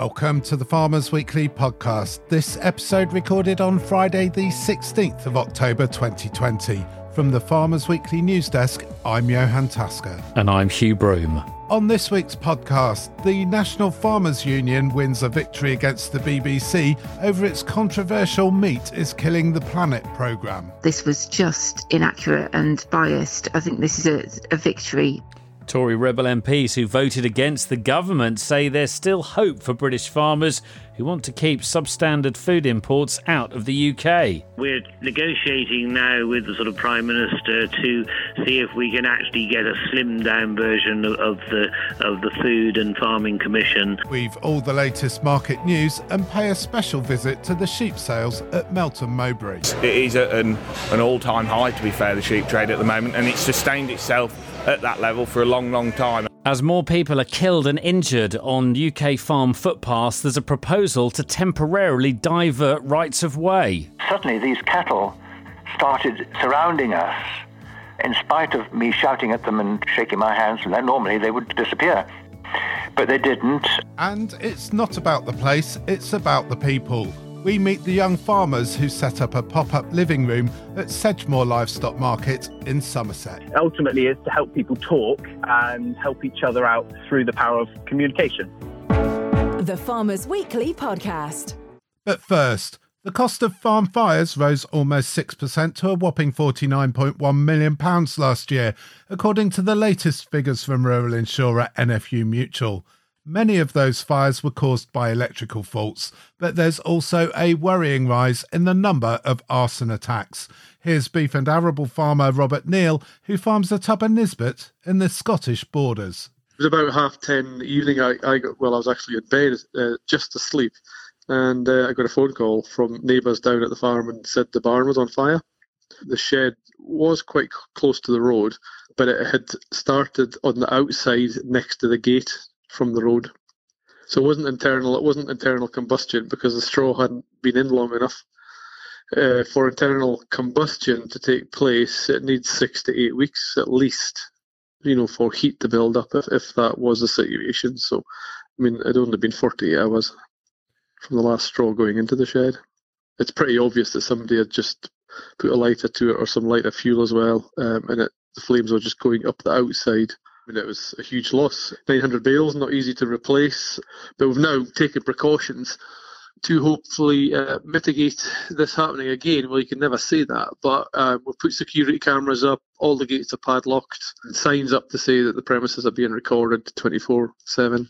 Welcome to the Farmers Weekly podcast. This episode recorded on Friday the 16th of October 2020. From the Farmers Weekly news desk, I'm Johan Tasker. And I'm Hugh Broom. On this week's podcast, the National Farmers Union wins a victory against the BBC over its controversial Meat is Killing the Planet programme. This was just inaccurate and biased. I think this is a victory. Tory Rebel MPs who voted against the government say there's still hope for British farmers who want to keep substandard food imports out of the UK. We're negotiating now with the sort of Prime Minister to see if we can actually get a slimmed down version of the Food and Farming Commission. We've all the latest market news and pay a special visit to the sheep sales at Melton Mowbray. It is at an all-time high, to be fair, the sheep trade at the moment, and it's sustained itself at that level for a long time. As more people are killed and injured on UK farm footpaths, there's a proposal to temporarily divert rights of way. Suddenly these cattle started surrounding us. In spite of me shouting at them and shaking my hands, normally they would disappear. But they didn't. And it's not about the place, it's about the people. We meet the young farmers who set up a pop-up living room at Sedgemoor Livestock Market in Somerset. Ultimately, it's to help people talk and help each other out through the power of communication. The Farmers Weekly podcast. But first, the cost of farm fires rose almost 6% to a whopping £49.1 million last year, according to the latest figures from rural insurer NFU Mutual. Many of those fires were caused by electrical faults, but there's also a worrying rise in the number of arson attacks. Here's beef and arable farmer Robert Neal, who farms at Upper Nisbet in the Scottish borders. It was about 10:30 in the evening. I was actually in bed, just asleep, and I got a phone call from neighbours down at the farm and said the barn was on fire. The shed was quite close to the road, but it had started on the outside next to the gate from the road. So it wasn't internal combustion because the straw hadn't been in long enough. For internal combustion to take place, it needs 6 to 8 weeks at least, for heat to build up if that was the situation. So, it'd only been 48 hours from the last straw going into the shed. It's pretty obvious that somebody had just put a lighter to it or some lighter fuel as well, and the flames were just going up the outside. It was a huge loss. 900 bales, not easy to replace, but we've now taken precautions to hopefully mitigate this happening again. Well, you can never say that, but we've put security cameras up, all the gates are padlocked, and signs up to say that the premises are being recorded 24/7.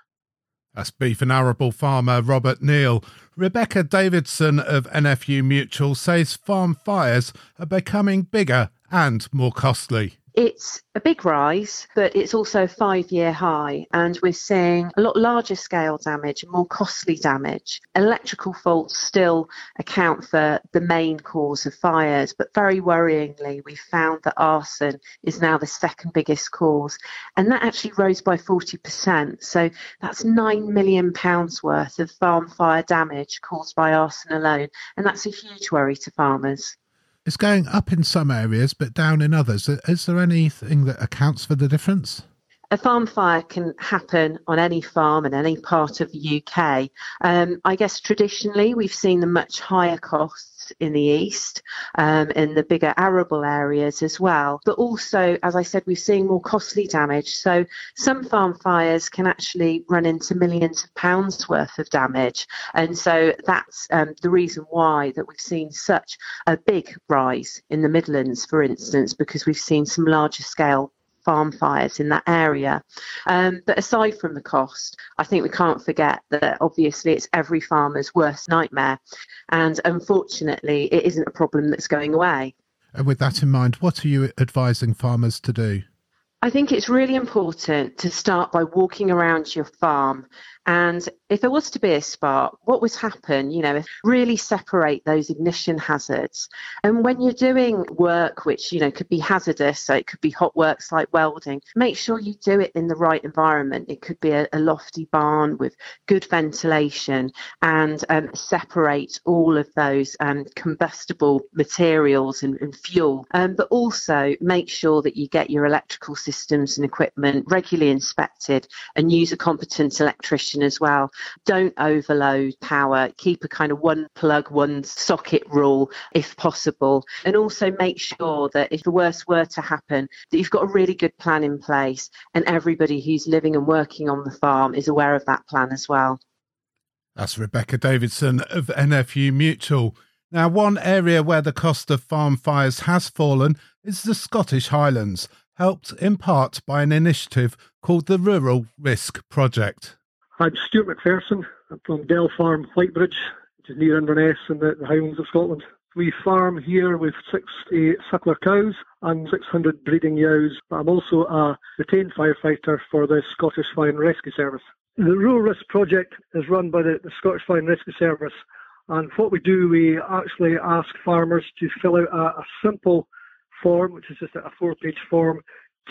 That's beef and arable farmer Robert Neal. Rebecca Davidson of NFU Mutual says farm fires are becoming bigger and more costly. It's a big rise, but it's also a 5-year high, and we're seeing a lot larger scale damage, more costly damage. Electrical faults still account for the main cause of fires, but very worryingly, we found that arson is now the second biggest cause, and that actually rose by 40%. So that's £9 million worth of farm fire damage caused by arson alone, and that's a huge worry to farmers. It's going up in some areas, but down in others. Is there anything that accounts for the difference? A farm fire can happen on any farm in any part of the UK. I guess traditionally we've seen the much higher costs in the east, in the bigger arable areas as well. But also, as I said, we're seeing more costly damage. So some farm fires can actually run into millions of pounds worth of damage. And so that's the reason why that we've seen such a big rise in the Midlands, for instance, because we've seen some larger scale farm fires in that area. But aside from the cost, I think we can't forget that obviously it's every farmer's worst nightmare. And unfortunately, it isn't a problem that's going away. And with that in mind, what are you advising farmers to do? I think it's really important to start by walking around your farm. And if there was to be a spark, what would happen, really separate those ignition hazards. And when you're doing work which, could be hazardous, so it could be hot works like welding, make sure you do it in the right environment. It could be a lofty barn with good ventilation, and separate all of those combustible materials and fuel. But also make sure that you get your electrical systems and equipment regularly inspected and use a competent electrician as well. Don't overload power. Keep a kind of one plug, one socket rule if possible. And also make sure that if the worst were to happen, that you've got a really good plan in place and everybody who's living and working on the farm is aware of that plan as well. That's Rebecca Davidson of NFU Mutual. Now, one area where the cost of farm fires has fallen is the Scottish Highlands, helped in part by an initiative called the Rural Risk Project. I'm Stuart McPherson. I'm from Dell Farm, Whitebridge, which is near Inverness in the Highlands of Scotland. We farm here with 60 suckler cows and 600 breeding ewes. I'm also a retained firefighter for the Scottish Fire and Rescue Service. The Rural Risk Project is run by the Scottish Fire and Rescue Service. And what we do, we actually ask farmers to fill out a simple form, which is just a 4-page form,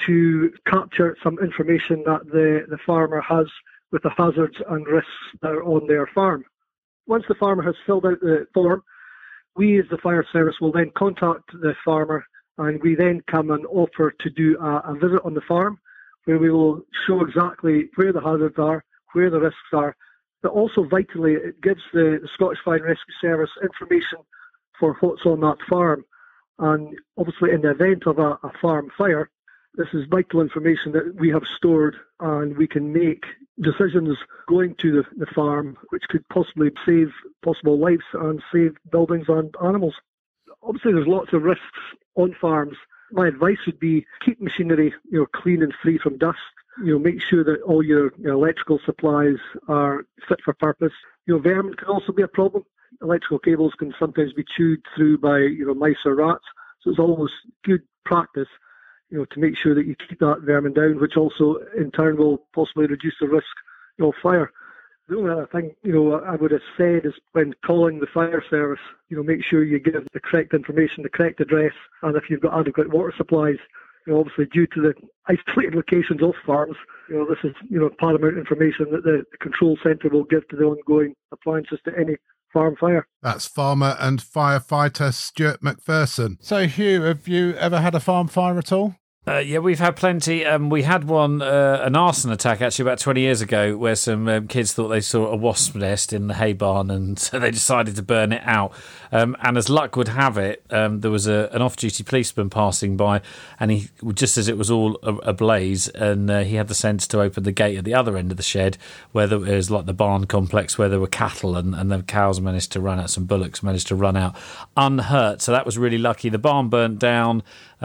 to capture some information that the farmer has with the hazards and risks that are on their farm. Once the farmer has filled out the form, we as the fire service will then contact the farmer, and we then come and offer to do a visit on the farm, where we will show exactly where the hazards are, where the risks are. But also vitally, it gives the Scottish Fire and Rescue Service information for what's on that farm. And obviously in the event of a farm fire, this is vital information that we have stored, and we can make decisions going to the farm which could possibly save possible lives and save buildings and animals. Obviously there's lots of risks on farms. My advice would be keep machinery clean and free from dust. Make sure that all your electrical supplies are fit for purpose. Vermin can also be a problem. Electrical cables can sometimes be chewed through by mice or rats. So it's always good practice, to make sure that you keep that vermin down, which also in turn will possibly reduce the risk of fire. The only other thing, I would have said is when calling the fire service, make sure you give the correct information, the correct address, and if you've got adequate water supplies. Obviously, due to the isolated locations of farms, this is paramount information that the control centre will give to the ongoing appliances to any farm fire. That's farmer and firefighter Stuart McPherson. So, Hugh, have you ever had a farm fire at all? Yeah, we've had plenty. We had one, an arson attack actually about 20 years ago, where some kids thought they saw a wasp nest in the hay barn, and so they decided to burn it out. And as luck would have it, there was an off-duty policeman passing by, and he, just as it was all ablaze, and he had the sense to open the gate at the other end of the shed, where there was like the barn complex where there were cattle, and the cows managed to run out, some bullocks managed to run out unhurt. So that was really lucky. The barn burnt down.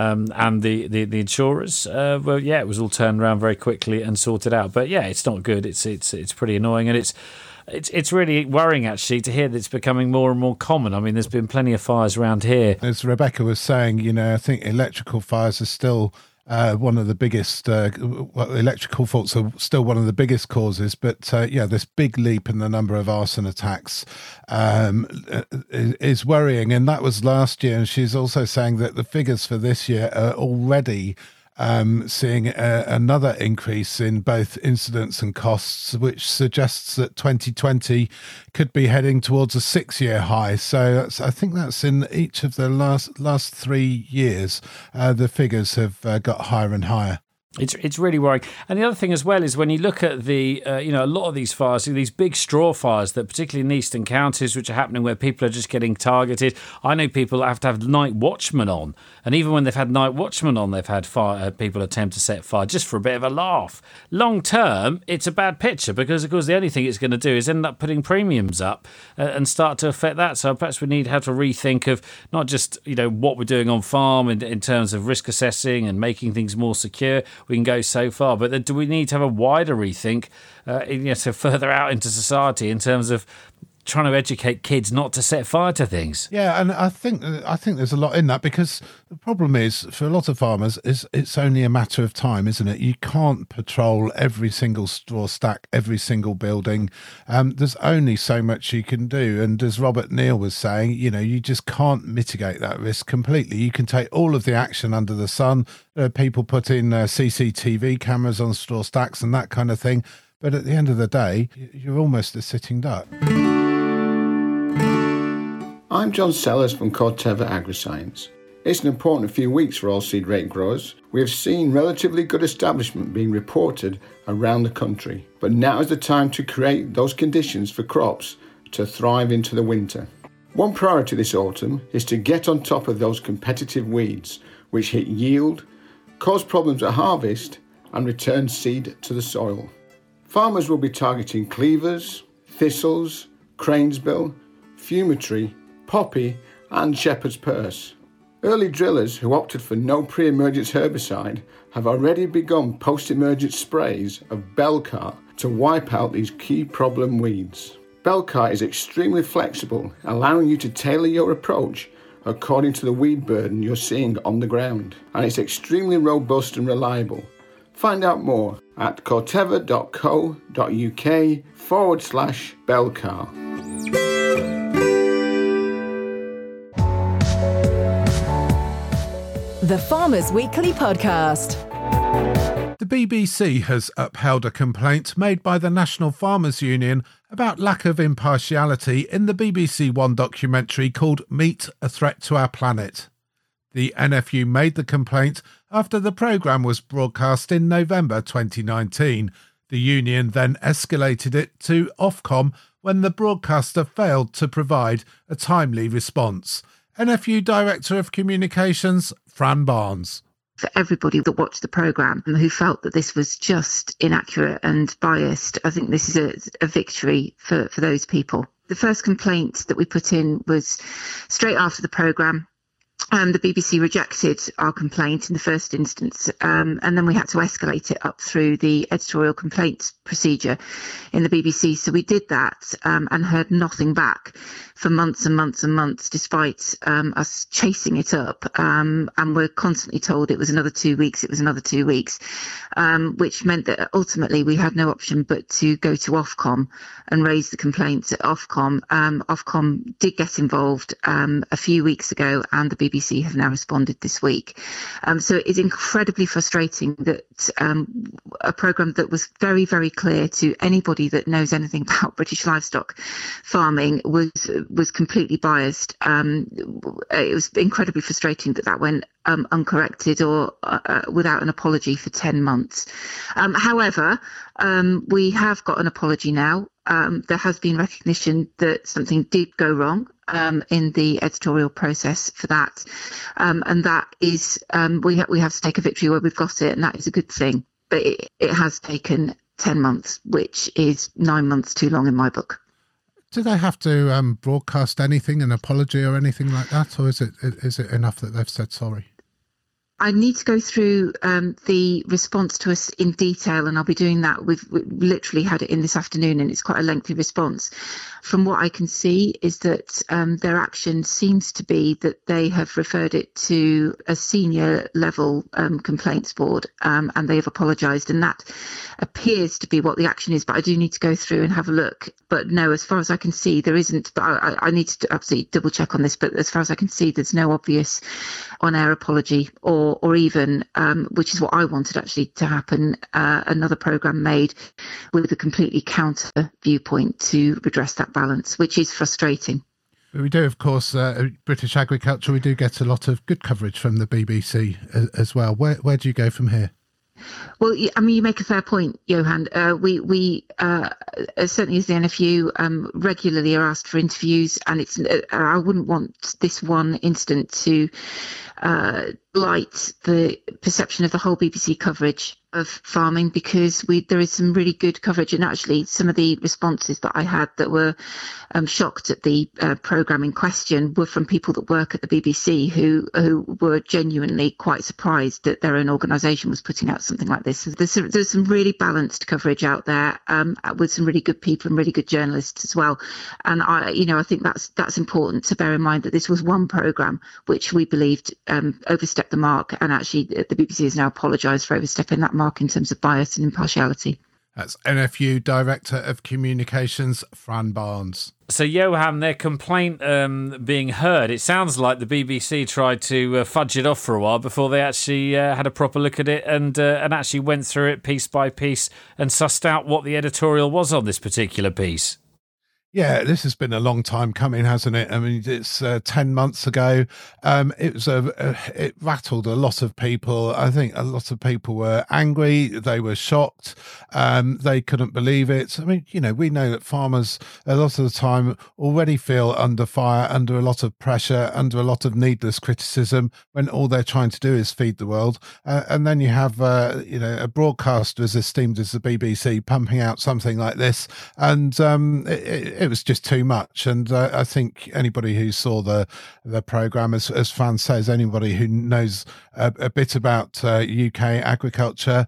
And the insurers, it was all turned around very quickly and sorted out. But yeah, it's not good. It's pretty annoying, and it's really worrying actually to hear that it's becoming more and more common. I mean, there's been plenty of fires around here. As Rebecca was saying, I think electrical fires are still one of the biggest. Electrical faults are still one of the biggest causes. But this big leap in the number of arson attacks is worrying, and that was last year. And she's also saying that the figures for this year are already seeing another increase in both incidents and costs, which suggests that 2020 could be heading towards a 6-year high. So I think that's in each of the last 3 years. The figures have got higher and higher. It's really worrying. And the other thing as well is when you look at the, a lot of these fires, these big straw fires that particularly in eastern counties, which are happening where people are just getting targeted. I know people have to have night watchmen on. And even when they've had night watchmen on, they've had people attempt to set fire just for a bit of a laugh. Long term, it's a bad picture because, of course, the only thing it's going to do is end up putting premiums up and start to affect that. So perhaps we need to have to rethink of not just, what we're doing on farm in terms of risk assessing and making things more secure. We can go so far, but do we need to have a wider rethink so further out into society in terms of trying to educate kids not to set fire to things? Yeah, and I think there's a lot in that, because the problem is for a lot of farmers is it's only a matter of time, isn't it? You can't patrol every single straw stack, every single building. There's only so much you can do, and as Robert Neal was saying, you just can't mitigate that risk completely. You can take all of the action under the sun. People put in CCTV cameras on straw stacks and that kind of thing, but at the end of the day, you're almost a sitting duck. I'm John Sellers from Cod Teva AgriScience. It's an important few weeks for oilseed rape growers. We have seen relatively good establishment being reported around the country, but now is the time to create those conditions for crops to thrive into the winter. One priority this autumn is to get on top of those competitive weeds which hit yield, cause problems at harvest and return seed to the soil. Farmers will be targeting cleavers, thistles, cranesbill, fumitory, poppy and shepherd's purse. Early drillers who opted for no pre-emergence herbicide have already begun post-emergence sprays of Belcar to wipe out these key problem weeds. Belcar is extremely flexible, allowing you to tailor your approach according to the weed burden you're seeing on the ground, and it's extremely robust and reliable. Find out more at corteva.co.uk/Belcar. The Farmers Weekly Podcast. The BBC has upheld a complaint made by the National Farmers Union about lack of impartiality in the BBC One documentary called Meat, a Threat to Our Planet. The NFU made the complaint after the programme was broadcast in November 2019. The union then escalated it to Ofcom when the broadcaster failed to provide a timely response. NFU Director of Communications, Fran Barnes. For everybody that watched the programme and who felt that this was just inaccurate and biased, I think this is a victory for those people. The first complaint that we put in was straight after the programme. The BBC rejected our complaint in the first instance, and then we had to escalate it up through the editorial complaints procedure in the BBC. So we did that and heard nothing back for months and months and months, despite us chasing it up. And we're constantly told it was another 2 weeks, which meant that ultimately we had no option but to go to Ofcom and raise the complaints at Ofcom. Ofcom did get involved a few weeks ago, and the BBC have now responded this week. So it's incredibly frustrating that a programme that was very, very clear to anybody that knows anything about British livestock farming was completely biased. It was incredibly frustrating that went uncorrected or without an apology for 10 months. However, we have got an apology now. There has been recognition that something did go wrong in the editorial process for that, and that is we have to take a victory where we've got it, and that is a good thing. But it has taken 10 months, which is 9 months too long in my book. Do they have to broadcast anything, an apology or anything like that, or is it enough that they've said sorry? I need to go through the response to us in detail, and I'll be doing that. We've literally had it in this afternoon, and it's quite a lengthy response. From what I can see is that their action seems to be that they have referred it to a senior level complaints board, and they have apologised, and that appears to be what the action is, but I do need to go through and have a look. But no, as far as I can see, there isn't, but I need to absolutely double check on this, but as far as I can see, there's no obvious on-air apology or even, which is what I wanted actually to happen, another programme made with a completely counter viewpoint to redress that balance, which is frustrating. We do, of course, British Agriculture, we do get a lot of good coverage from the BBC as well. Where do you go from here? Well, I mean, you make a fair point, Johan. We certainly as the NFU regularly are asked for interviews, and it's I wouldn't want this one incident to blight the perception of the whole BBC coverage of farming, because there is some really good coverage, and actually some of the responses that I had that were shocked at the programme in question were from people that work at the BBC who were genuinely quite surprised that their own organisation was putting out something like this. So there's some really balanced coverage out there with some really good people and really good journalists as well, and I think that's important to bear in mind, that this was one programme which we believed overstepped the mark, and actually the BBC has now apologised for overstepping that mark in terms of bias and impartiality. That's NFU Director of Communications, Fran Barnes. So, Johan, their complaint being heard, it sounds like the BBC tried to fudge it off for a while before they actually had a proper look at it and actually went through it piece by piece and sussed out what the editorial was on this particular piece. Yeah, this has been a long time coming, hasn't it? I mean, it's 10 months ago. It rattled a lot of people. I think a lot of people were angry. They were shocked. They couldn't believe it. I mean, we know that farmers a lot of the time already feel under fire, under a lot of pressure, under a lot of needless criticism when all they're trying to do is feed the world. And then you have, a broadcaster as esteemed as the BBC pumping out something like this. And it was just too much. And I think anybody who saw the programme, as Fran says, anybody who knows a bit about UK agriculture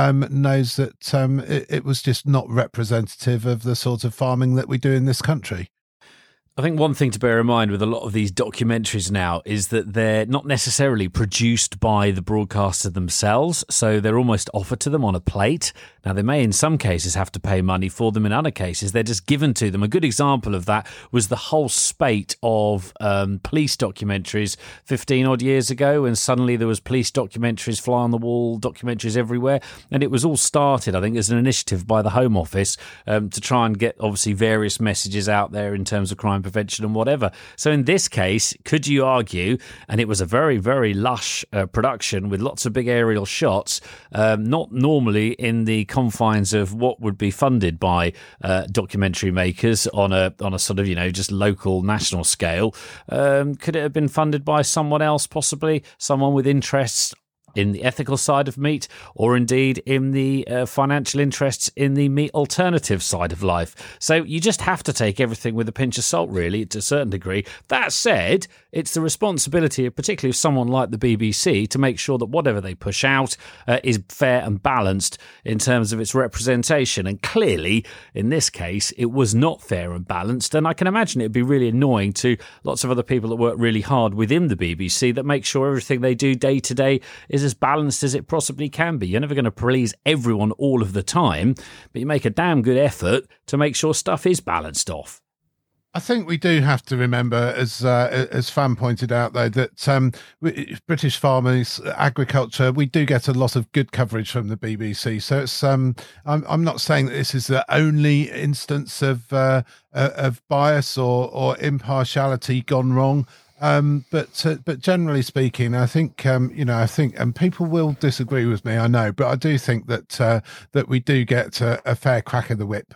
knows that it was just not representative of the sort of farming that we do in this country. I think one thing to bear in mind with a lot of these documentaries now is that they're not necessarily produced by the broadcaster themselves, so they're almost offered to them on a plate. Now, they may in some cases have to pay money for them. In other cases, they're just given to them. A good example of that was the whole spate of police documentaries 15-odd years ago, when suddenly there was police documentaries, fly-on-the-wall documentaries everywhere, and it was all started, I think, as an initiative by the Home Office to try and get, obviously, various messages out there in terms of crime prevention and whatever. So in this case, could you argue, and it was a very, very lush production with lots of big aerial shots, not normally in the confines of what would be funded by documentary makers on a sort of, just local, national scale. Could it have been funded by someone else, possibly someone with interests in the ethical side of meat, or indeed in the financial interests in the meat alternative side of life? So you just have to take everything with a pinch of salt, really, to a certain degree. That said, it's the responsibility, particularly of someone like the BBC, to make sure that whatever they push out is fair and balanced in terms of its representation. And clearly, in this case, it was not fair and balanced. And I can imagine it'd be really annoying to lots of other people that work really hard within the BBC that make sure everything they do day to day is as balanced as it possibly can be. You're never going to please everyone all of the time, but you make a damn good effort to make sure stuff is balanced off. I think we do have to remember, as Fan pointed out, though, that British farmers, agriculture, we do get a lot of good coverage from the BBC. So it's I'm not saying that this is the only instance of bias or impartiality gone wrong. But generally speaking, I think and people will disagree with me, I know, but I do think that we do get a fair crack of the whip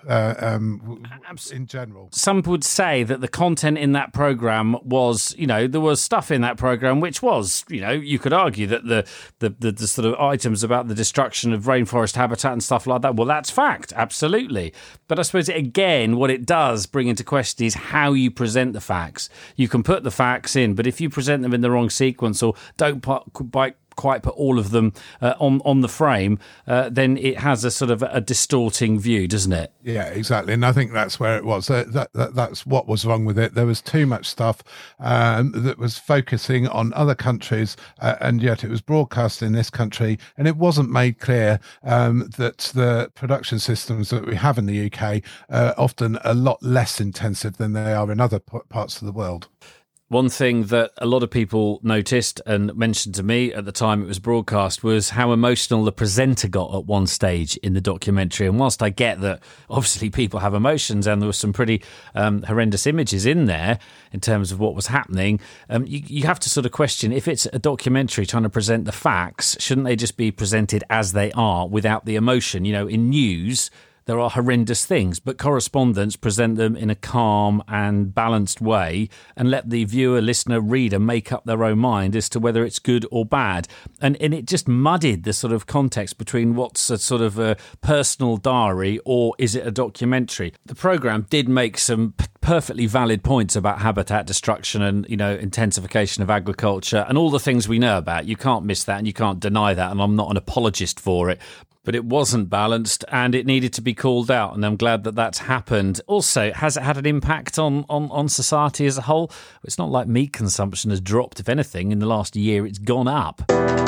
in general. Some would say that the content in that programme was, there was stuff in that programme which was, you could argue that the sort of items about the destruction of rainforest habitat and stuff like that, well, that's fact, absolutely. But I suppose, again, what it does bring into question is how you present the facts. You can put the facts in, but if you present them in the wrong sequence or don't quite put all of them on the frame, then it has a sort of a distorting view, doesn't it? Yeah, exactly. And I think that's where it was. That's what was wrong with it. There was too much stuff that was focusing on other countries, and yet it was broadcast in this country, and it wasn't made clear that the production systems that we have in the UK are often a lot less intensive than they are in other parts of the world. One thing that a lot of people noticed and mentioned to me at the time it was broadcast was how emotional the presenter got at one stage in the documentary. And whilst I get that obviously people have emotions and there were some pretty horrendous images in there in terms of what was happening, you have to sort of question, if it's a documentary trying to present the facts, shouldn't they just be presented as they are without the emotion? In news, there are horrendous things, but correspondents present them in a calm and balanced way and let the viewer, listener, reader make up their own mind as to whether it's good or bad. And it just muddied the sort of context between what's a sort of a personal diary or is it a documentary. The programme did make some perfectly valid points about habitat destruction and, intensification of agriculture and all the things we know about. You can't miss that and you can't deny that, and I'm not an apologist for it. But it wasn't balanced and it needed to be called out, and I'm glad that that's happened. Also, has it had an impact on society as a whole? It's not like meat consumption has dropped. If anything, in the last year, it's gone up.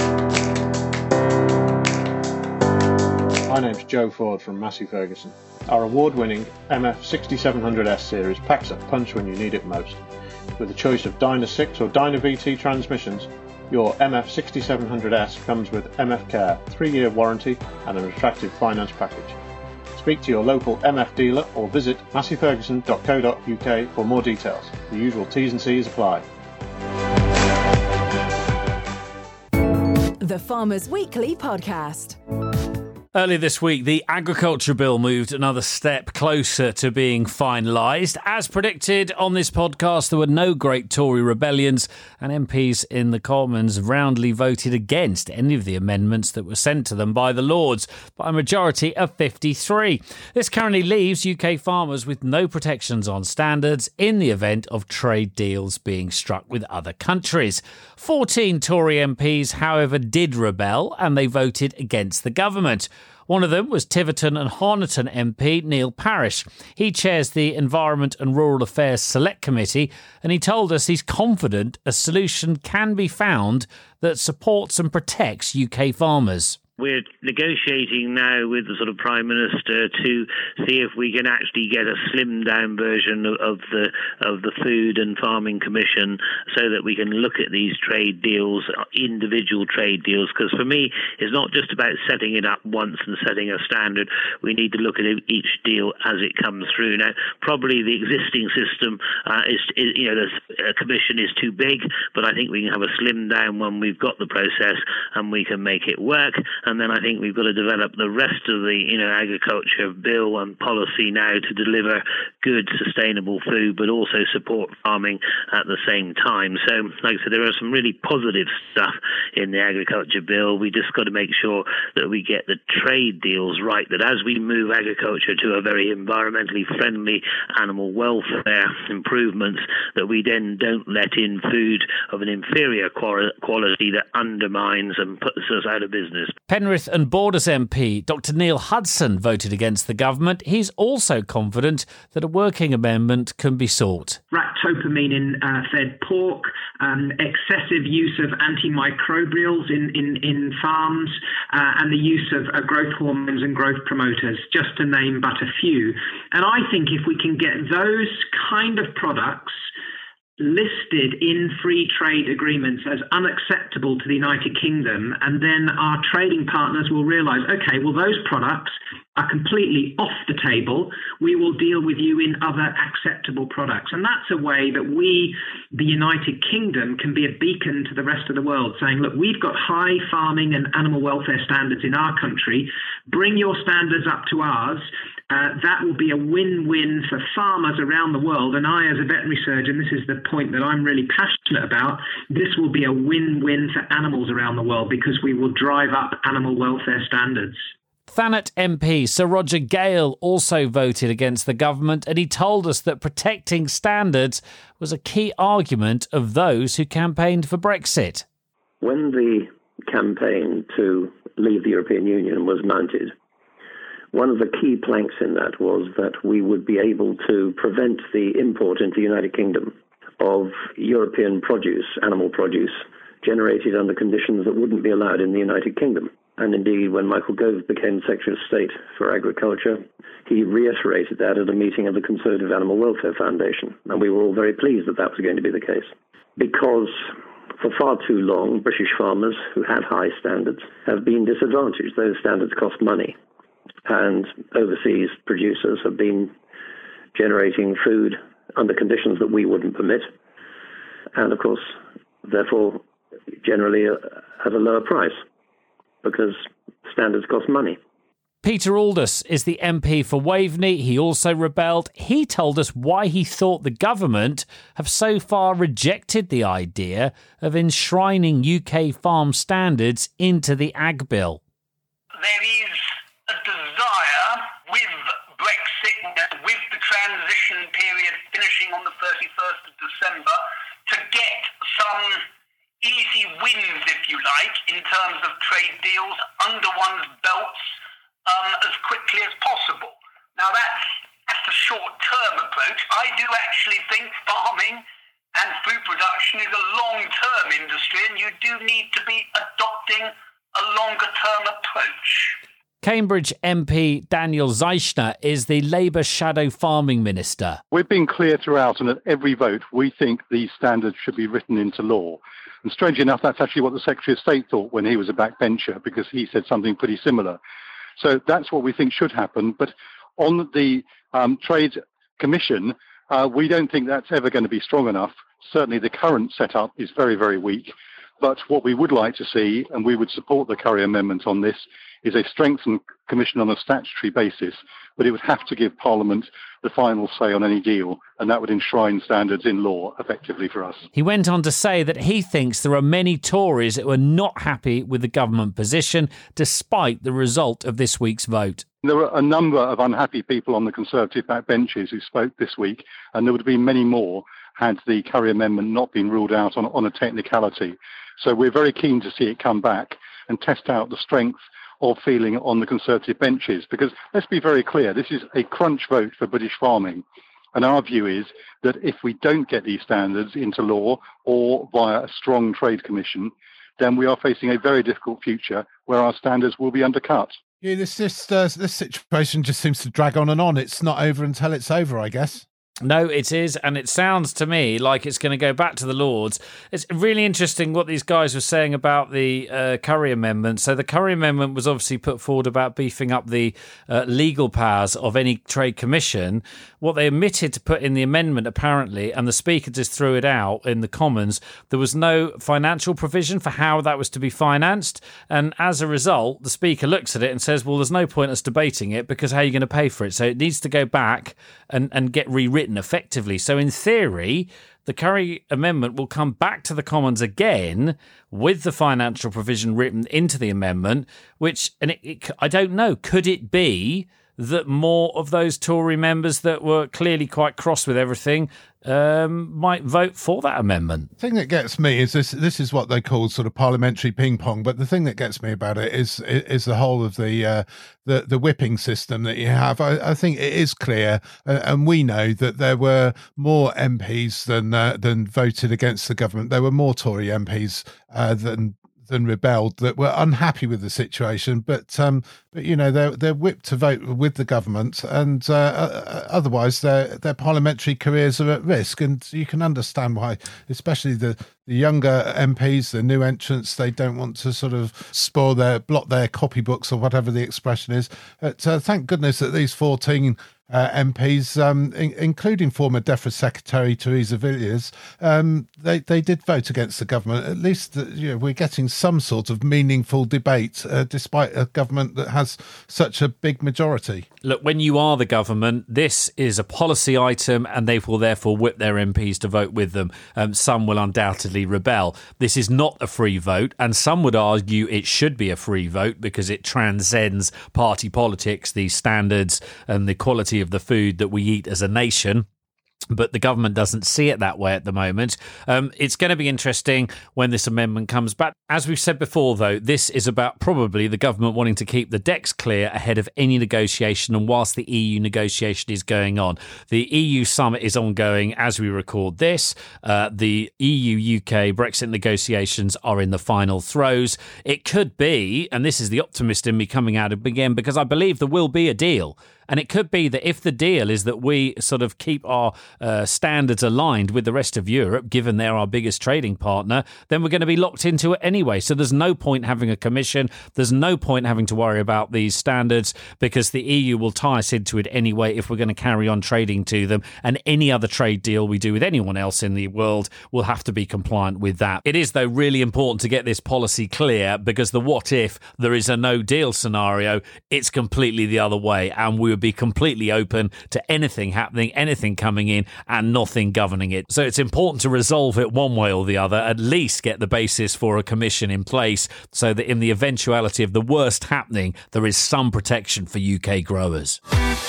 My name's Joe Ford from Massey Ferguson. Our award-winning MF 6700S series packs a punch when you need it most. With a choice of Dyna 6 or Dyna VT transmissions, your MF 6700S comes with MF Care, 3-year warranty and an attractive finance package. Speak to your local MF dealer or visit masseyferguson.co.uk for more details. The usual T's and C's apply. The Farmers Weekly Podcast. Earlier this week, the Agriculture Bill moved another step closer to being finalised. As predicted on this podcast, there were no great Tory rebellions, and MPs in the Commons roundly voted against any of the amendments that were sent to them by the Lords, by a majority of 53. This currently leaves UK farmers with no protections on standards in the event of trade deals being struck with other countries. 14 Tory MPs, however, did rebel, and they voted against the government. One of them was Tiverton and Honiton MP Neil Parish. He chairs the Environment and Rural Affairs Select Committee, and he told us he's confident a solution can be found that supports and protects UK farmers. We're negotiating now with the sort of Prime Minister to see if we can actually get a slimmed down version of the Food and Farming Commission, so that we can look at these trade deals, individual trade deals. Because for me, it's not just about setting it up once and setting a standard. We need to look at each deal as it comes through. Now, probably the existing system the commission is too big, but I think we can have a slimmed down one. We've got the process and we can make it work. And then I think we've got to develop the rest of the, agriculture bill and policy now to deliver good, sustainable food, but also support farming at the same time. So, like I said, there are some really positive stuff in the agriculture bill. We just got to make sure that we get the trade deals right, that as we move agriculture to a very environmentally friendly animal welfare improvements, that we then don't let in food of an inferior quality that undermines and puts us out of business. Penrith and Borders MP Dr Neil Hudson voted against the government. He's also confident that a working amendment can be sought. Ractopamine in fed pork, excessive use of antimicrobials in farms, and the use of growth hormones and growth promoters, just to name but a few. And I think if we can get those kind of products listed in free trade agreements as unacceptable to the United Kingdom, and then our trading partners will realise, okay, well, those products are completely off the table. We will deal with you in other acceptable products. And that's a way that we, the United Kingdom, can be a beacon to the rest of the world, saying, look, we've got high farming and animal welfare standards in our country. Bring your standards up to ours. That will be a win-win for farmers around the world. And I, as a veterinary surgeon, this is the point that I'm really passionate about. This will be a win-win for animals around the world, because we will drive up animal welfare standards. Thanet MP Sir Roger Gale also voted against the government, and he told us that protecting standards was a key argument of those who campaigned for Brexit. When the campaign to leave the European Union was mounted, one of the key planks in that was that we would be able to prevent the import into the United Kingdom of European produce, animal produce, generated under conditions that wouldn't be allowed in the United Kingdom. And indeed, when Michael Gove became Secretary of State for Agriculture, he reiterated that at a meeting of the Conservative Animal Welfare Foundation. And we were all very pleased that that was going to be the case. Because for far too long, British farmers who have high standards have been disadvantaged. Those standards cost money. And overseas producers have been generating food under conditions that we wouldn't permit. And of course, therefore, generally at a lower price, because standards cost money. Peter Aldous is the MP for Waveney. He also rebelled. He told us why he thought the government have so far rejected the idea of enshrining UK farm standards into the Ag Bill. There is a desire with Brexit, with the transition period finishing on the 31st of December, to get some easy wins, if you like, in terms of trade deals under one's belts as quickly as possible. Now, that's a short-term approach. I do actually think farming and food production is a long-term industry, and you do need to be adopting a longer-term approach. Cambridge MP Daniel Zeichner is the Labour Shadow Farming Minister. We've been clear throughout, and at every vote, we think these standards should be written into law. And strangely enough, that's actually what the Secretary of State thought when he was a backbencher, because he said something pretty similar. So that's what we think should happen. But On the Trade Commission, we don't think that's ever going to be strong enough. Certainly the current setup is very, very weak. But what we would like to see, and we would support the Curry Amendment on this, is a strengthened commission on a statutory basis. But it would have to give Parliament the final say on any deal, and that would enshrine standards in law effectively for us. He went on to say that he thinks there are many Tories that were not happy with the government position, despite the result of this week's vote. There were a number of unhappy people on the Conservative backbenches who spoke this week, and there would have been many more had the Curry Amendment not been ruled out on a technicality. So we're very keen to see it come back and test out the strength of feeling on the Conservative benches, because let's be very clear, this is a crunch vote for British farming. And our view is that if we don't get these standards into law or via a strong trade commission, then we are facing a very difficult future where our standards will be undercut. Yeah, this situation just seems to drag on and on. It's not over until it's over, I guess. No, it is, and it sounds to me like it's going to go back to the Lords. It's really interesting what these guys were saying about the Curry Amendment. So the Curry Amendment was obviously put forward about beefing up the legal powers of any trade commission. What they omitted to put in the amendment, apparently, and the Speaker just threw it out in the Commons, there was no financial provision for how that was to be financed. And as a result, the Speaker looks at it and says, well, there's no point us debating it because how are you going to pay for it? So it needs to go back and get rewritten effectively. So in theory, the Curry Amendment will come back to the Commons again with the financial provision written into the amendment, which, and I don't know, could it be that more of those Tory members that were clearly quite cross with everything might vote for that amendment? The thing that gets me is this is what they call sort of parliamentary ping pong, but the thing that gets me about it is the whole of the whipping system that you have. I think it is clear, and we know that there were more MPs than voted against the government. There were more Tory MPs than rebelled, that were unhappy with the situation, but you know, they're whipped to vote with the government, and otherwise their parliamentary careers are at risk. And you can understand why, especially the younger MPs, the new entrants, they don't want to sort of blot their copybooks or whatever the expression is. But thank goodness that these 14 MPs, including former DEFRA Secretary Theresa Villiers, they did vote against the government. At least we're getting some sort of meaningful debate, despite a government that has such a big majority. Look, when you are the government, this is a policy item, and they will therefore whip their MPs to vote with them. Some will undoubtedly rebel. This is not a free vote, and some would argue it should be a free vote because it transcends party politics, the standards and the quality of the food that we eat as a nation. But the government doesn't see it that way at the moment. It's going to be interesting when this amendment comes back. As we've said before, though, this is about probably the government wanting to keep the decks clear ahead of any negotiation, and whilst the EU negotiation is going on. The EU summit is ongoing as we record this. The EU-UK Brexit negotiations are in the final throes. It could be, and this is the optimist in me coming out again, because I believe there will be a deal. And it could be that if the deal is that we sort of keep our standards aligned with the rest of Europe, given they're our biggest trading partner, then we're going to be locked into it anyway. So there's no point having a commission. There's no point having to worry about these standards, because the EU will tie us into it anyway if we're going to carry on trading to them. And any other trade deal we do with anyone else in the world will have to be compliant with that. It is, though, really important to get this policy clear, because the what if there is a no deal scenario, it's completely the other way, and we would be completely open to anything happening, anything coming in, and nothing governing it. So it's important to resolve it one way or the other, at least get the basis for a commission in place, so that in the eventuality of the worst happening, there is some protection for UK growers.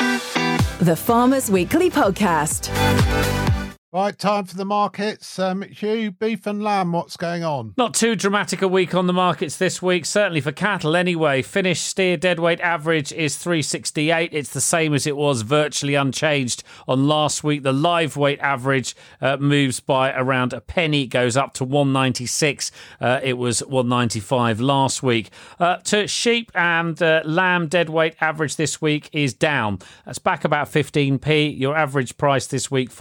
The Farmers Weekly Podcast. Right, time for the markets. Hugh, beef and lamb, what's going on? Not too dramatic a week on the markets this week, certainly for cattle anyway. Finished steer deadweight average is 368. It's the same as it was, virtually unchanged on last week. The live weight average moves by around a penny, goes up to 196. It was 195 last week. To sheep and lamb deadweight average this week is down. That's back about 15p. Your average price this week,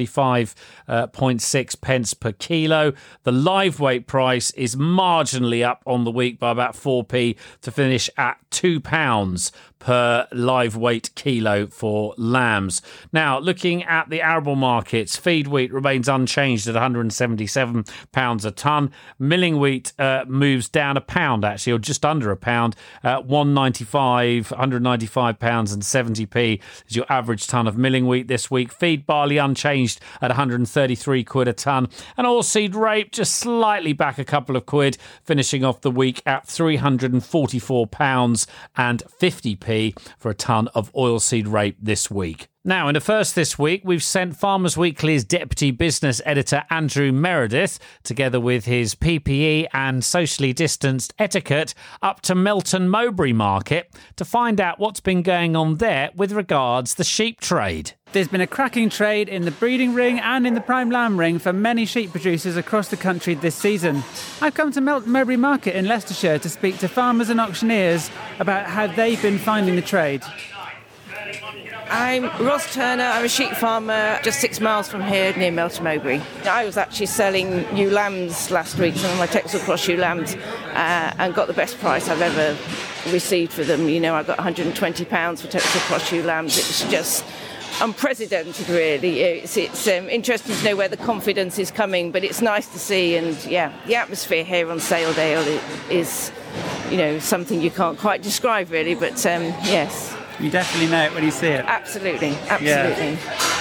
435.6 pence per kilo. The live weight price is marginally up on the week by about 4p to finish at £2 per live weight kilo for lambs. Now, looking at the arable markets, feed wheat remains unchanged at £177 a tonne. Milling wheat moves down £1 actually, or just under £1, £195 and 70p is your average tonne of milling wheat this week. Feed barley unchanged at 133 quid a tonne, and oilseed rape just slightly back a couple of quid, finishing off the week at £344 and 50p for a tonne of oilseed rape this week. Now, in a first this week, we've sent Farmers Weekly's Deputy Business Editor Andrew Meredith, together with his PPE and socially distanced etiquette, up to Melton Mowbray Market to find out what's been going on there with regards the sheep trade. There's been a cracking trade in the breeding ring and in the prime lamb ring for many sheep producers across the country this season. I've come to Melton Mowbray Market in Leicestershire to speak to farmers and auctioneers about how they've been finding the trade. I'm Ross Turner. I'm a sheep farmer just 6 miles from here near Melton Mowbray. I was actually selling ewe lambs last week, some of my Texel Cross ewe lambs, and got the best price I've ever received for them. You know, I got £120 for Texel Cross ewe lambs. It was just unprecedented, really. It's interesting to know where the confidence is coming, but it's nice to see. And yeah, the atmosphere here on Saledale is, you know, something you can't quite describe, really. But yes. You definitely know it when you see it. Absolutely. Yeah.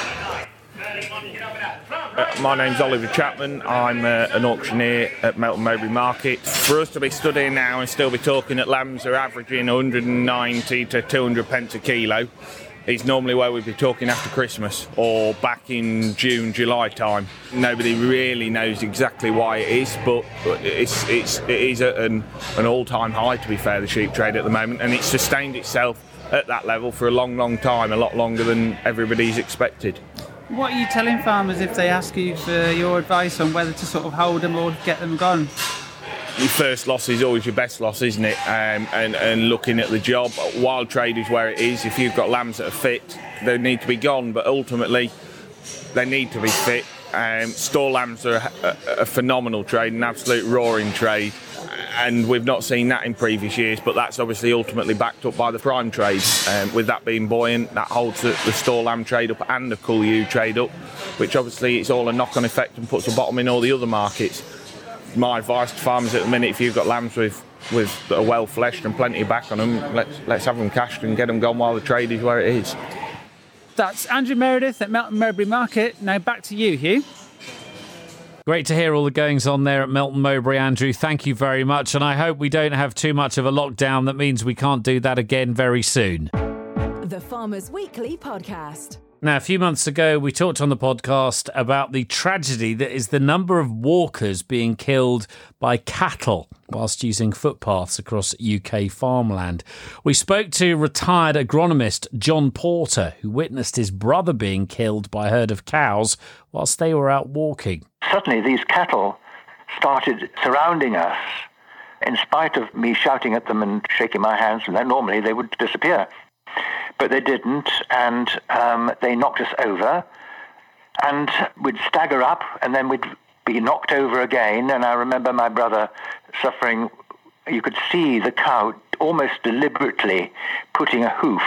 My name's Oliver Chapman. I'm an auctioneer at Melton Mowbray Market. For us to be studying now and still be talking that lambs are averaging 190 to 200 pence a kilo is normally where we'd be talking after Christmas or back in June, July time. Nobody really knows exactly why it is, but it is at an all-time high, to be fair, the sheep trade at the moment, and it's sustained itself at that level for a long time, a lot longer than everybody's expected. What are you telling farmers if they ask you for your advice on whether to sort of hold them or get them gone? Your first loss is always your best loss, isn't it? And looking at the job, wild trade is where it is. If you've got lambs that are fit, they need to be gone, but ultimately they need to be fit. Store lambs are a phenomenal trade, an absolute roaring trade. And we've not seen that in previous years, but that's obviously ultimately backed up by the prime trade. With that being buoyant, that holds the store lamb trade up and the cull ewe trade up, which obviously it's all a knock-on effect and puts a bottom in all the other markets. My advice to farmers at the minute, if you've got lambs with that are well fleshed and plenty of back on them, let's have them cashed and get them gone while the trade is where it is. That's Andrew Meredith at Melton Mowbray Market. Now back to you, Hugh. Great to hear all the goings on there at Melton Mowbray, Andrew. Thank you very much. And I hope we don't have too much of a lockdown that means we can't do that again very soon. The Farmers Weekly Podcast. Now, a few months ago, we talked on the podcast about the tragedy that is the number of walkers being killed by cattle whilst using footpaths across UK farmland. We spoke to retired agronomist John Porter, who witnessed his brother being killed by a herd of cows whilst they were out walking. Suddenly, these cattle started surrounding us. In spite of me shouting at them and shaking my hands, and then normally they would disappear. But they didn't, and they knocked us over, and we'd stagger up, and then we'd be knocked over again. And I remember my brother suffering. You could see the cow almost deliberately putting a hoof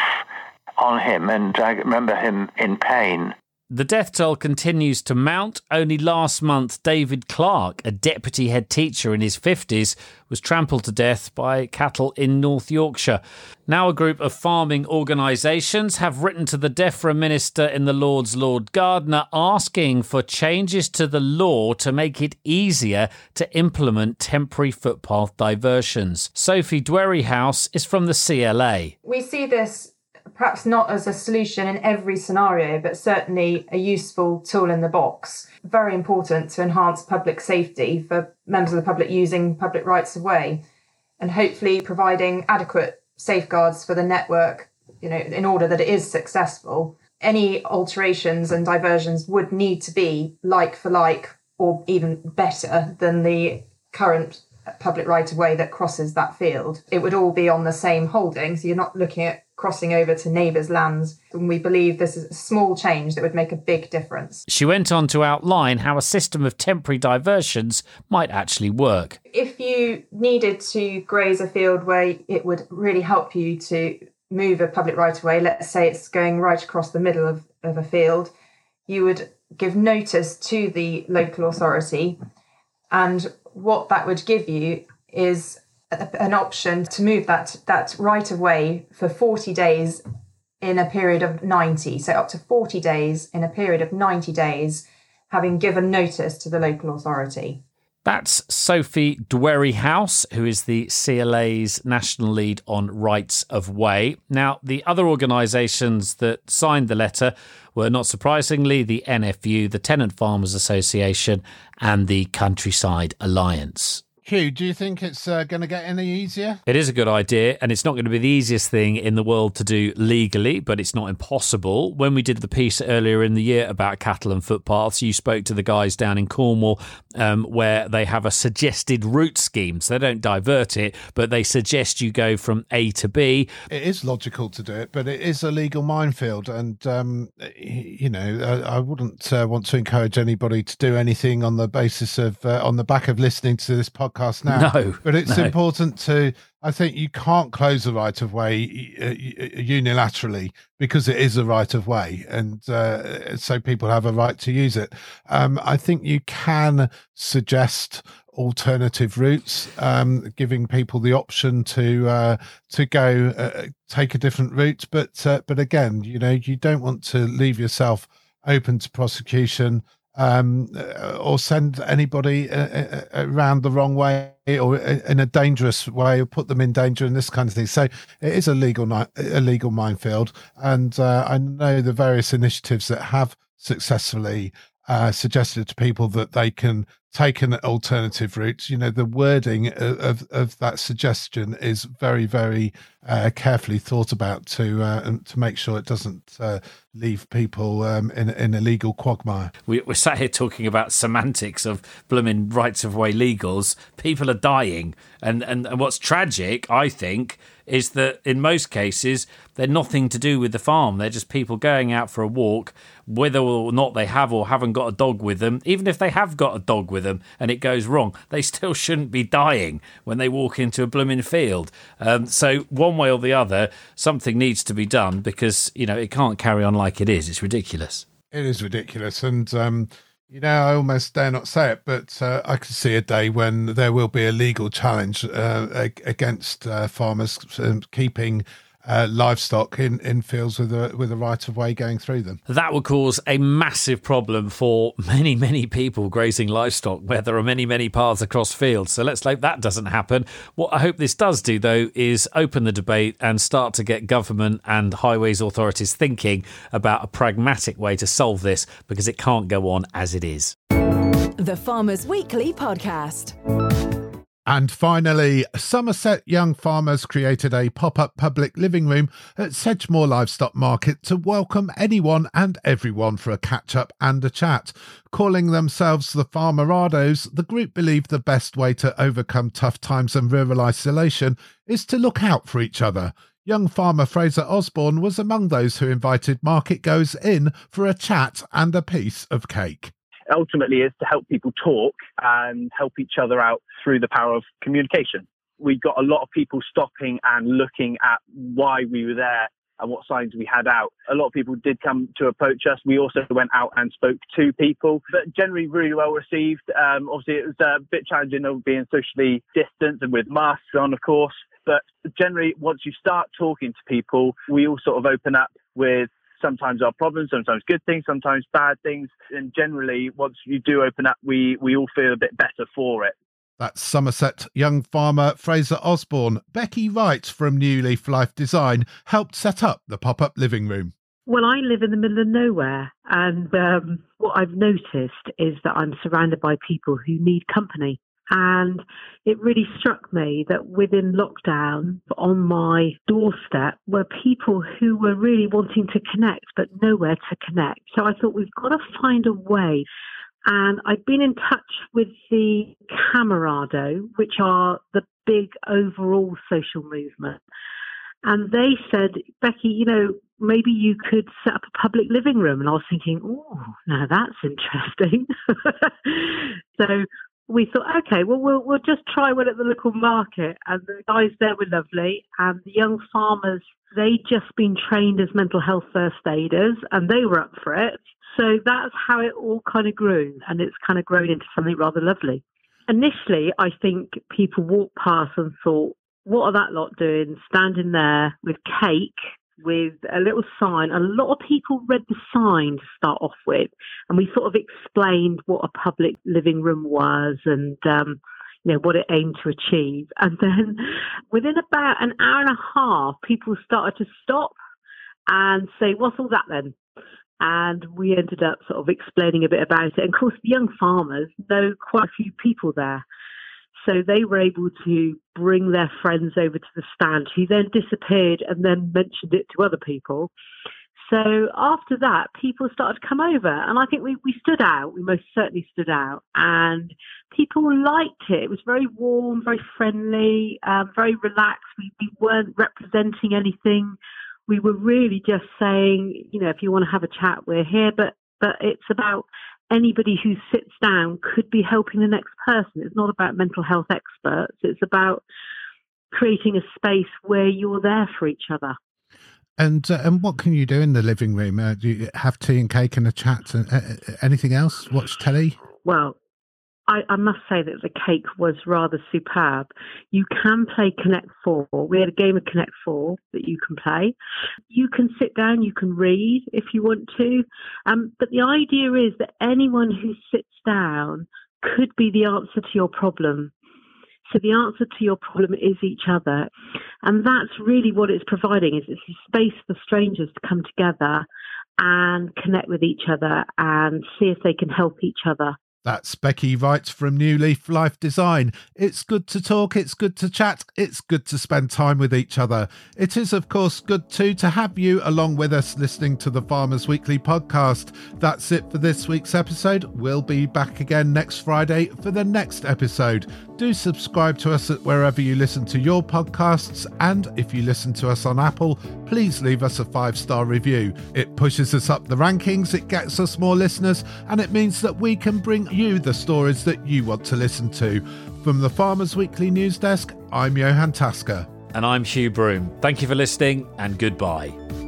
on him, and I remember him in pain. The death toll continues to mount. Only last month, David Clark, a deputy head teacher in his 50s, was trampled to death by cattle in North Yorkshire. Now a group of farming organisations have written to the DEFRA Minister in the Lords, Lord Gardner, asking for changes to the law to make it easier to implement temporary footpath diversions. Sophie Dwerryhouse is from the CLA. We see this perhaps not as a solution in every scenario, but certainly a useful tool in the box. Very important to enhance public safety for members of the public using public rights of way, and hopefully providing adequate safeguards for the network, you know, in order that it is successful. Any alterations and diversions would need to be like for like, or even better than the current public right of way that crosses that field. It would all be on the same holding, so you're not looking at crossing over to neighbours' lands. And we believe this is a small change that would make a big difference. She went on to outline how a system of temporary diversions might actually work. If you needed to graze a field where it would really help you to move a public right of way, let's say it's going right across the middle of a field, you would give notice to the local authority, and what that would give you is an option to move that right of way for 40 days in a period of 90. So up to 40 days in a period of 90 days, having given notice to the local authority. That's Sophie Dwery-House, who is the CLA's national lead on rights of way. Now, the other organisations that signed the letter were, not surprisingly, the NFU, the Tenant Farmers Association, and the Countryside Alliance. Hugh, do you think it's going to get any easier? It is a good idea, and it's not going to be the easiest thing in the world to do legally, but it's not impossible. When we did the piece earlier in the year about cattle and footpaths, you spoke to the guys down in Cornwall where they have a suggested route scheme. So they don't divert it, but they suggest you go from A to B. It is logical to do it, but it is a legal minefield. And, I wouldn't want to encourage anybody to do anything on the basis of, on the back of listening to this podcast now. No, but it's important to, I think you can't close the right of way unilaterally because it is a right of way, and so people have a right to use it. I think you can suggest alternative routes, giving people the option to go take a different route. But again, you don't want to leave yourself open to prosecution. Or send anybody around the wrong way or in a dangerous way, or put them in danger and this kind of thing. So it is a legal minefield. And I know the various initiatives that have successfully suggested to people that they can take an alternative route. The wording of that suggestion is very, very carefully thought about to make sure it doesn't leave people in a legal quagmire. We're sat here talking about semantics of blooming rights of way legals. People are dying. And what's tragic, I think, is that in most cases, they're nothing to do with the farm. They're just people going out for a walk, whether or not they have or haven't got a dog with them. Even if they have got a dog with them and it goes wrong, they still shouldn't be dying when they walk into a blooming field. So one way or the other, something needs to be done because, it can't carry on like it is. It's ridiculous. It is ridiculous. And, I almost dare not say it, but I could see a day when there will be a legal challenge against farmers keeping livestock in fields with a right of way going through them. That would cause a massive problem for many, many people grazing livestock where there are many, many paths across fields. So let's hope that doesn't happen. What I hope this does do, though, is open the debate and start to get government and highways authorities thinking about a pragmatic way to solve this, because it can't go on as it is. The Farmers Weekly Podcast. And finally, Somerset young farmers created a pop-up public living room at Sedgemoor Livestock Market to welcome anyone and everyone for a catch-up and a chat. Calling themselves the Farmerados, the group believe the best way to overcome tough times and rural isolation is to look out for each other. Young farmer Fraser Osborne was among those who invited market-goers in for a chat and a piece of cake. Ultimately is to help people talk and help each other out through the power of communication. We got a lot of people stopping and looking at why we were there and what signs we had out. A lot of people did come to approach us. We also went out and spoke to people, but generally really well received. Obviously, it was a bit challenging of being socially distanced and with masks on, of course. But generally, once you start talking to people, we all sort of open up with sometimes our problems, sometimes good things, sometimes bad things. And generally, once you do open up, we all feel a bit better for it. That's Somerset young farmer Fraser Osborne. Becky Wright from New Leaf Life Design helped set up the pop-up living room. Well, I live in the middle of nowhere, and what I've noticed is that I'm surrounded by people who need company. And it really struck me that within lockdown, on my doorstep, were people who were really wanting to connect, but nowhere to connect. So I thought we've got to find a way. And I've been in touch with the Camerado, which are the big overall social movement. And they said, Becky, maybe you could set up a public living room. And I was thinking, oh, now that's interesting. So we thought, okay, well, we'll just try one at the local market. And the guys there were lovely. And the young farmers, they'd just been trained as mental health first aiders, and they were up for it. So that's how it all kind of grew. And it's kind of grown into something rather lovely. Initially, I think people walked past and thought, what are that lot doing, standing there with cake, with a little sign? A lot of people read the sign to start off with, and we sort of explained what a public living room was and what it aimed to achieve. And then within about an hour and a half, people started to stop and say, what's all that then? And we ended up sort of explaining a bit about it. And of course, the young farmers know quite a few people there. So they were able to bring their friends over to the stand, who then disappeared and then mentioned it to other people. So after that, people started to come over. And I think we stood out. We most certainly stood out. And people liked it. It was very warm, very friendly, very relaxed. We weren't representing anything. We were really just saying, if you want to have a chat, we're here. But it's about anybody who sits down could be helping the next person. It's not about mental health experts. It's about creating a space where you're there for each other. And what can you do in the living room? Do you have tea and cake and a chat? Anything else? Watch telly? Well, I must say that the cake was rather superb. You can play Connect 4. We had a game of Connect 4 that you can play. You can sit down, you can read if you want to. But the idea is that anyone who sits down could be the answer to your problem. So the answer to your problem is each other. And that's really what it's providing, is it's a space for strangers to come together and connect with each other and see if they can help each other. That's Becky Wright from New Leaf Life Design. It's good to talk, it's good to chat, it's good to spend time with each other. It is, of course, good too to have you along with us listening to the Farmers Weekly podcast. That's it for this week's episode. We'll be back again next Friday for the next episode. Do subscribe to us at wherever you listen to your podcasts, and if you listen to us on Apple, please leave us a 5-star review. It pushes us up the rankings, it gets us more listeners, and it means that we can bring you the stories that you want to listen to. From the Farmers Weekly News Desk, I'm Johan Tasker. And I'm Hugh Broom. Thank you for listening, and goodbye.